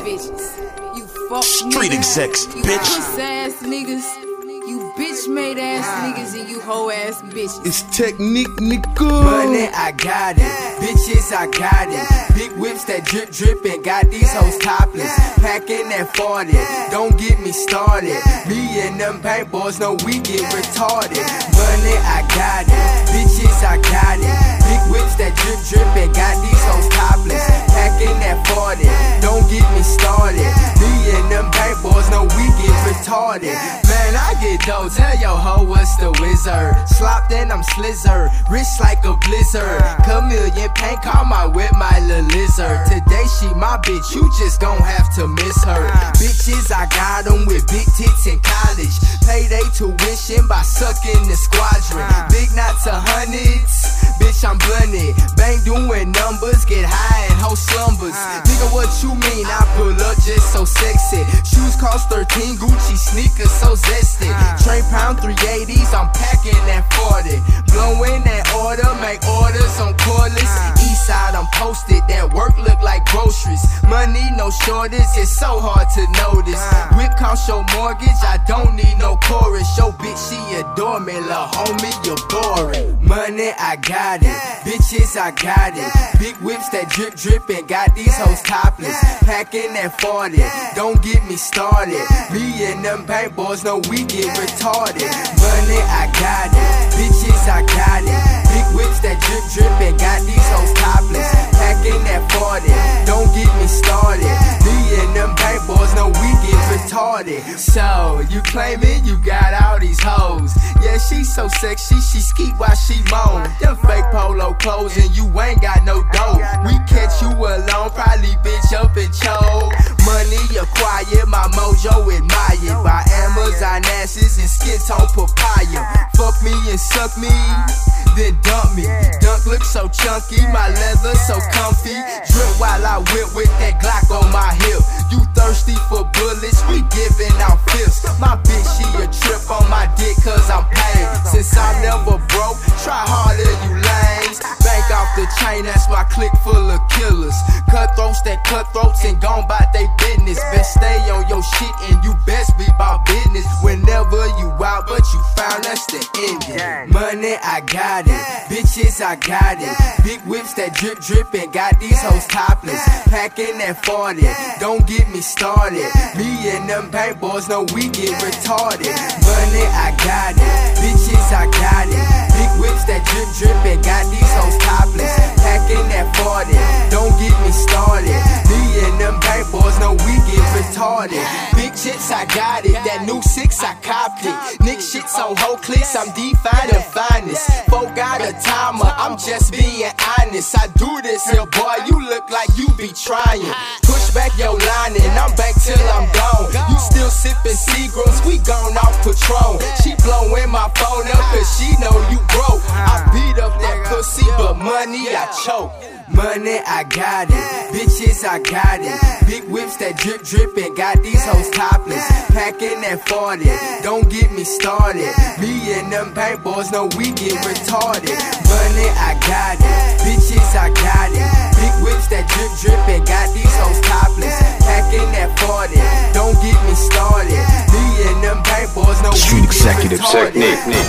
bitches. You fuck Street niggas, execs, you bitch. puss ass niggas, you bitch made ass niggas, and you hoe ass bitches. It's technique, nigga. Money, I got it. Bitches, I got it. Big whips that drip, drip, and got these hoes topless. Packing that 40, don't get me started. Me and them bank boys know we get retarded. Money, I got it. Bitches, I got it. Big whips that drip, drip, and got these hoes topless. Packing that 40, don't get me started. Me and them bank boys know we get retarded. Man, I get dough, tell your hoe what's the wizard. Slop, then I'm slizzer, rich like a blizzard. Chameleon paint, call my whip my little lizard. Today she my bitch, you just gon' have to miss her. Bitches, I got them with big tits in college. Pay they tuition by sucking the squadron. Big knots of hundreds, bitch I'm blunted. Bang doing numbers, get high and hoe slumbers. Nigga, what you mean? I pull up just so sexy. Shoes cost 13, Gucci sneakers so zesty. Train pound 380s, I'm packing that 40. Blowing that order, make orders on cordless. East side, I'm posted, that work look like groceries. Money, no shortage, it's so hard to notice. Whip cost your mortgage, I don't need no chorus. Yo bitch, she adore me, lil' homie, you're boring. Money, I got it. Bitches, I got it. Big whips that drip, drip, and got these hoes topless. Packing that 40, don't get me started. Me and them bank boys know we get retarded. Money, I got it. Bitches, I got it. Big whips that drip, drip, and got these hoes topless. Packing that 40, don't get me started. Me and them bank boys know we get retarded. So, you claiming you got all these hoes. Yeah, she so sexy, she skeet while she moan. Them fake polo clothes and you ain't got no dough. We catch you alone, probably bitch up and choke. Money acquired, my mojo admired by Amazon asses and skin tone papaya. Fuck me and suck me, then dump me. Dunk look so chunky, my leather so comfy. Drip while I whip with that Glock on my hip. You thirsty for bullets, we giving out fifths. My bitch, she a trip on my dick cause I'm paid. Since I'm never broke, try harder you lames. Bank off the chain, that's my clique full of killers. Cutthroats that cutthroats and gone bout they business. Best stay on your shit and you best be about business. Whenever you out, but you found that's the ending. Money, I got it. Bitches, I got it. Big whips that drip, drip, and got these hoes topless. Packing that 40, don't get me started. Me and them bank boys know we get retarded. Money, I got it. Bitches, I got it. Big whips that drip, drip, and got these hoes topless. Packing that 40, don't get me started. Me and them bank boys know we get retarded. Big chips, I got it. That new 6, I copped it. Nick shits on whole clicks, I'm defined the finest. Folk got a timer, I'm just being honest. I do this here, boy, you look like you be trying. Push back your line and I'm back till I'm gone. You still sipping Seagrams, we gone off Patron. She blowing my phone up cause she know you broke. I beat up that pussy, but money I choke. Money, I got it. Bitches, I got it. Big whips that drip, drip, and got these hoes topless. Packing that 40, don't get me started. Me and them bank boys know we get retarded. Money, I got it. Bitches, I got it. Big whips that drip, drip, and got these hoes topless. Packing that 40, don't get me started. Me and them bank boys know we get retarded.